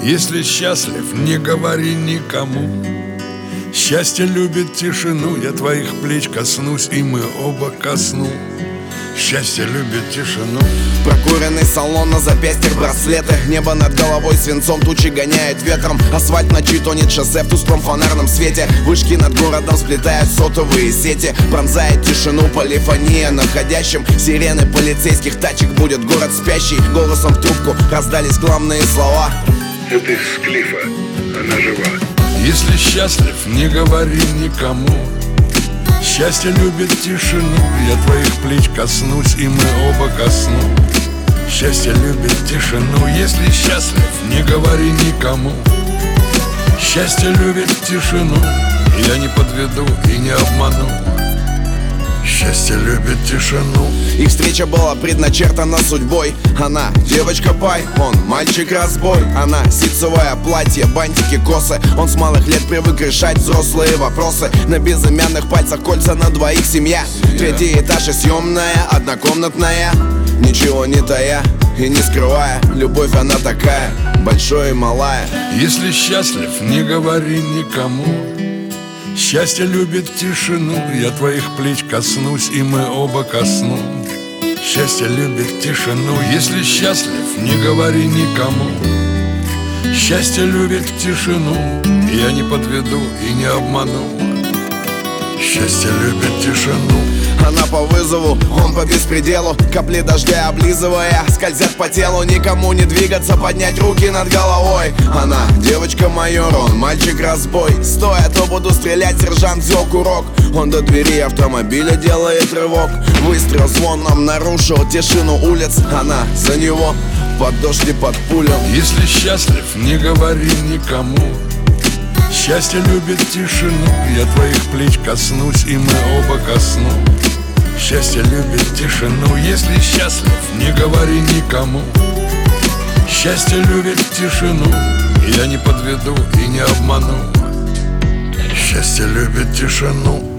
Если счастлив, не говори никому. Счастье любит тишину, я твоих плеч коснусь, и мы оба ко сну. Счастье любит тишину. Прокуренный салон, на запястьях браслеты. Небо над головой свинцом, тучи гоняет ветром. Асфальт ночи тонет, шоссе в тусклом фонарном свете. Вышки над городом сплетают сотовые сети. Пронзает тишину полифония находящим. Сирены полицейских тачек, будет город спящий. Голосом в трубку раздались главные слова. Это из Клифа, она жива. Если счастлив, не говори никому. Счастье любит тишину, я твоих плеч коснусь, и мы оба ко сну. Счастье любит тишину, если счастлив, не говори никому. Счастье любит тишину, я не подведу и не обману. Счастье любит тишину. Их встреча была предначертана судьбой. Она девочка пай, он мальчик-разбой. Она ситцевое платье, бантики, косы. Он с малых лет привык решать взрослые вопросы. На безымянных пальцах кольца, на двоих семья. Третий этаж и съемная, однокомнатная. Ничего не тая и не скрывая, любовь она такая, большая и малая. Если счастлив, не говори никому. Счастье любит тишину, я твоих плеч коснусь, и мы оба ко сну. Счастье любит тишину, если счастлив, не говори никому. Счастье любит тишину, я не подведу и не обману. Счастье любит тишину. Она по вызову, он по беспределу. Капли дождя облизывая, скользят по телу. Никому не двигаться, поднять руки над головой. Она девочка-майор, он мальчик-разбой. Стоя, то буду стрелять, сержант взял курок. Он до двери автомобиля делает рывок. Выстрел звоном нарушил тишину улиц. Она за него под дождь и под пулю. Если счастлив, не говори никому. Счастье любит тишину, я твоих плеч коснусь, и мы оба ко сну. Счастье любит тишину, если счастлив, не говори никому. Счастье любит тишину, я не подведу и не обману. Счастье любит тишину.